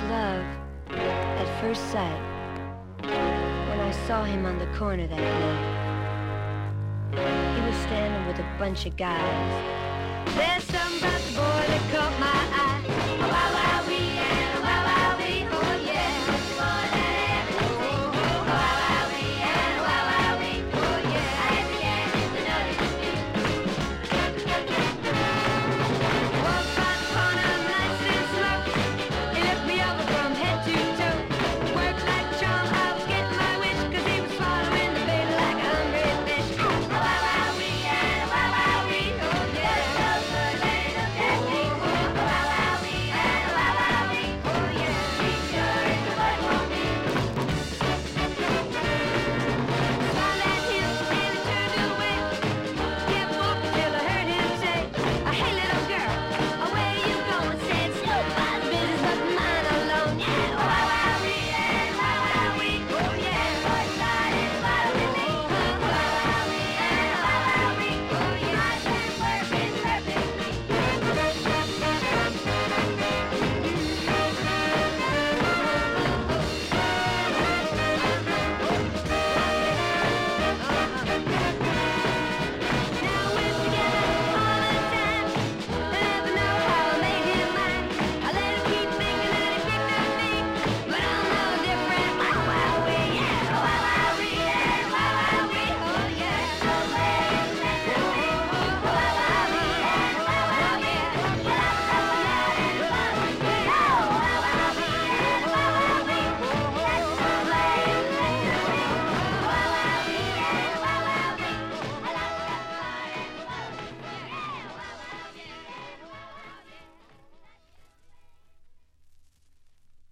love at first sight when I saw him on the corner that night. He was standing with a bunch of guys. There's something about the boy that caught my